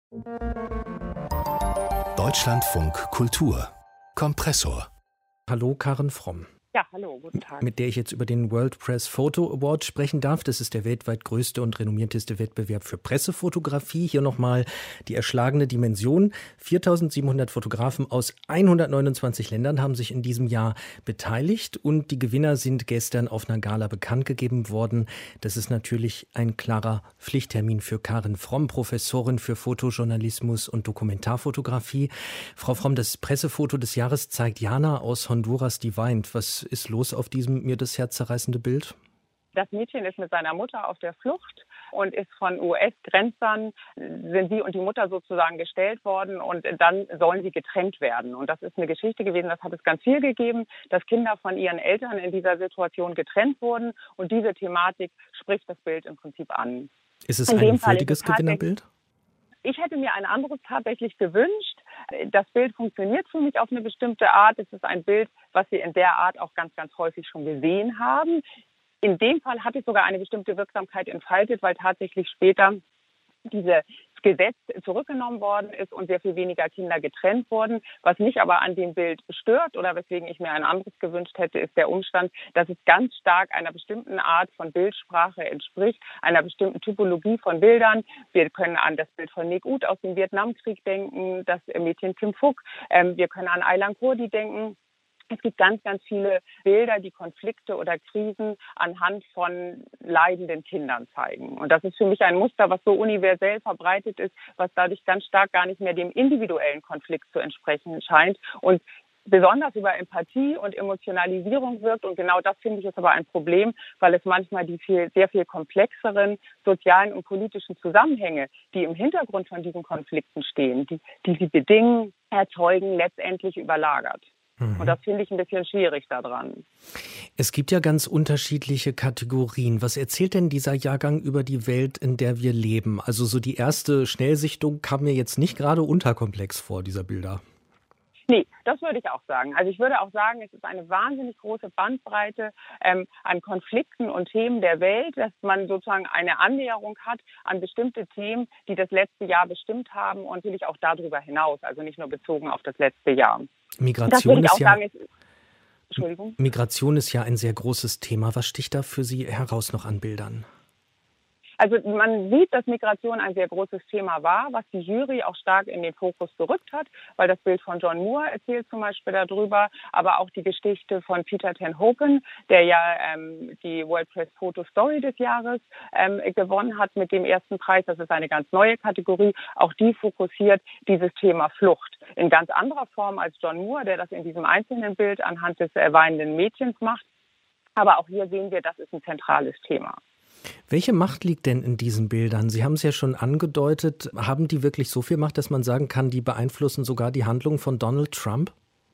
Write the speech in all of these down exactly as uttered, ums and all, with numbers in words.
Deutschlandfunk Kultur Kompressor. Hallo Karen Fromm. Ja, hallo, guten Tag. Mit der ich jetzt über den World Press Photo Award sprechen darf. Das ist der weltweit größte und renommierteste Wettbewerb für Pressefotografie. Hier nochmal die erschlagene Dimension. viertausendsiebenhundert Fotografen aus hundertneunundzwanzig Ländern haben sich in diesem Jahr beteiligt und die Gewinner sind gestern auf einer Gala bekannt gegeben worden. Das ist natürlich ein klarer Pflichttermin für Karen Fromm, Professorin für Fotojournalismus und Dokumentarfotografie. Frau Fromm, das Pressefoto des Jahres zeigt Jana aus Honduras, die weint. Was ist los auf diesem mir das Herz zerreißende Bild? Das Mädchen ist mit seiner Mutter auf der Flucht und ist von U S-Grenzern, sind sie und die Mutter sozusagen gestellt worden und dann sollen sie getrennt werden. Und das ist eine Geschichte gewesen, das hat es ganz viel gegeben, dass Kinder von ihren Eltern in dieser Situation getrennt wurden und diese Thematik spricht das Bild im Prinzip an. Ist es ein würdiges Gewinnerbild? Ich hätte mir ein anderes tatsächlich gewünscht. Das Bild funktioniert für mich auf eine bestimmte Art. Es ist ein Bild, was wir in der Art auch ganz, ganz häufig schon gesehen haben. In dem Fall hat es sogar eine bestimmte Wirksamkeit entfaltet, weil tatsächlich später dieses Gesetz zurückgenommen worden ist und sehr viel weniger Kinder getrennt wurden. Was mich aber an dem Bild stört oder weswegen ich mir ein anderes gewünscht hätte, ist der Umstand, dass es ganz stark einer bestimmten Art von Bildsprache entspricht, einer bestimmten Typologie von Bildern. Wir können an das Bild von Nick Ut aus dem Vietnamkrieg denken, das Mädchen Kim Phuc. Ähm, wir können an Aylan Kurdi denken. Es gibt ganz, ganz viele Bilder, die Konflikte oder Krisen anhand von leidenden Kindern zeigen. Und das ist für mich ein Muster, was so universell verbreitet ist, was dadurch ganz stark gar nicht mehr dem individuellen Konflikt zu entsprechen scheint und besonders über Empathie und Emotionalisierung wirkt. Und genau das finde ich ist aber ein Problem, weil es manchmal die viel, sehr viel komplexeren sozialen und politischen Zusammenhänge, die im Hintergrund von diesen Konflikten stehen, die, die sie bedingen, erzeugen, letztendlich überlagert. Und das finde ich ein bisschen schwierig daran. Es gibt ja ganz unterschiedliche Kategorien. Was erzählt denn dieser Jahrgang über die Welt, in der wir leben? Also so die erste Schnellsichtung kam mir jetzt nicht gerade unterkomplex vor, dieser Bilder. Nee, das würde ich auch sagen. Also ich würde auch sagen, es ist eine wahnsinnig große Bandbreite ähm, an Konflikten und Themen der Welt, dass man sozusagen eine Annäherung hat an bestimmte Themen, die das letzte Jahr bestimmt haben und natürlich auch darüber hinaus, also nicht nur bezogen auf das letzte Jahr. Migration ist ja, sagen, ist, Entschuldigung. Migration ist ja ein sehr großes Thema. Was sticht da für Sie heraus noch an Bildern? Also man sieht, dass Migration ein sehr großes Thema war, was die Jury auch stark in den Fokus gerückt hat, weil das Bild von John Moore erzählt zum Beispiel darüber, aber auch die Geschichte von Peter ten Hopen, der ja ähm, die World Press Photo Story des Jahres ähm, gewonnen hat mit dem ersten Preis. Das ist eine ganz neue Kategorie. Auch die fokussiert dieses Thema Flucht in ganz anderer Form als John Moore, der das in diesem einzelnen Bild anhand des äh, weinenden Mädchens macht. Aber auch hier sehen wir, das ist ein zentrales Thema. Welche Macht liegt denn in diesen Bildern? Sie haben es ja schon angedeutet. Haben die wirklich so viel Macht, dass man sagen kann, die beeinflussen sogar die Handlung von Donald Trump?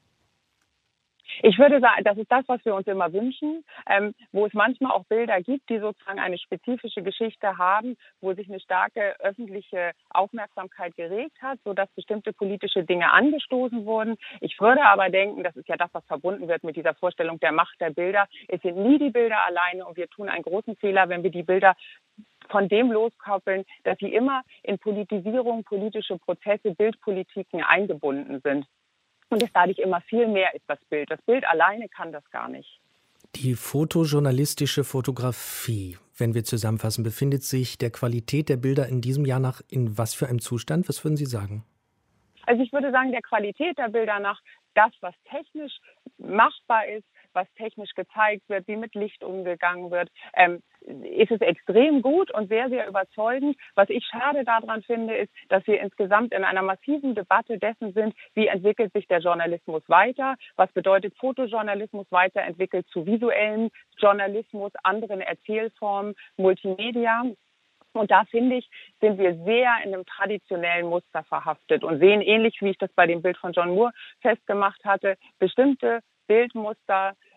Ich würde sagen, das ist das, was wir uns immer wünschen, ähm, wo es manchmal auch Bilder gibt, die sozusagen eine spezifische Geschichte haben, wo sich eine starke öffentliche Aufmerksamkeit geregt hat, sodass bestimmte politische Dinge angestoßen wurden. Ich würde aber denken, das ist ja das, was verbunden wird mit dieser Vorstellung der Macht der Bilder. Es sind nie die Bilder alleine und wir tun einen großen Fehler, wenn wir die Bilder von dem loskoppeln, dass sie immer in Politisierung, politische Prozesse, Bildpolitiken eingebunden sind. Und es dadurch immer viel mehr ist, das Bild. Das Bild alleine kann das gar nicht. Die fotojournalistische Fotografie, wenn wir zusammenfassen, befindet sich der Qualität der Bilder in diesem Jahr nach in was für einem Zustand? Was würden Sie sagen? Also ich würde sagen, der Qualität der Bilder nach das, was technisch machbar ist, was technisch gezeigt wird, wie mit Licht umgegangen wird, ähm, ist es extrem gut und sehr, sehr überzeugend. Was ich schade daran finde, ist, dass wir insgesamt in einer massiven Debatte dessen sind, wie entwickelt sich der Journalismus weiter, was bedeutet Fotojournalismus weiterentwickelt zu visuellem Journalismus, anderen Erzählformen, Multimedia. Und da, finde ich, sind wir sehr in einem traditionellen Muster verhaftet und sehen, ähnlich wie ich das bei dem Bild von John Moore festgemacht hatte, bestimmte Bildmuster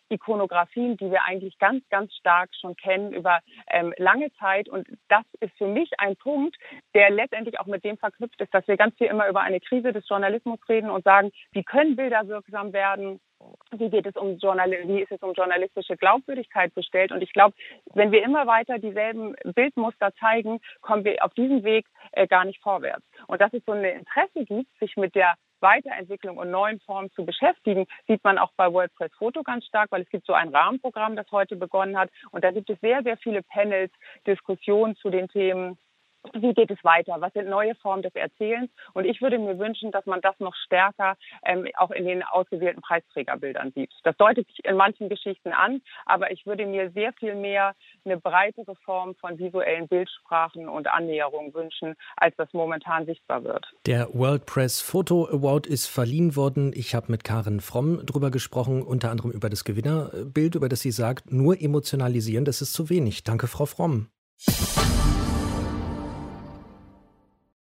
Ikonografien, die wir eigentlich ganz, ganz stark schon kennen über ähm, lange Zeit. Und das ist für mich ein Punkt, der letztendlich auch mit dem verknüpft ist, dass wir ganz viel immer über eine Krise des Journalismus reden und sagen, wie können Bilder wirksam werden? Wie geht es um Journal- wie ist es um journalistische Glaubwürdigkeit bestellt? Und ich glaube, wenn wir immer weiter dieselben Bildmuster zeigen, kommen wir auf diesem Weg äh, gar nicht vorwärts. Und dass es so ein Interesse gibt, sich mit der Weiterentwicklung und neuen Formen zu beschäftigen, sieht man auch bei World Press Photo ganz stark, weil es gibt so ein Rahmenprogramm, das heute begonnen hat. Und da gibt es sehr, sehr viele Panels, Diskussionen zu den Themen. Wie geht es weiter? Was sind neue Formen des Erzählens? Und ich würde mir wünschen, dass man das noch stärker ähm, auch in den ausgewählten Preisträgerbildern sieht. Das deutet sich in manchen Geschichten an, aber ich würde mir sehr viel mehr eine breitere Form von visuellen Bildsprachen und Annäherungen wünschen, als das momentan sichtbar wird. Der World Press Photo Award ist verliehen worden. Ich habe mit Karin Fromm drüber gesprochen, unter anderem über das Gewinnerbild, über das sie sagt, nur emotionalisieren, das ist zu wenig. Danke, Frau Fromm.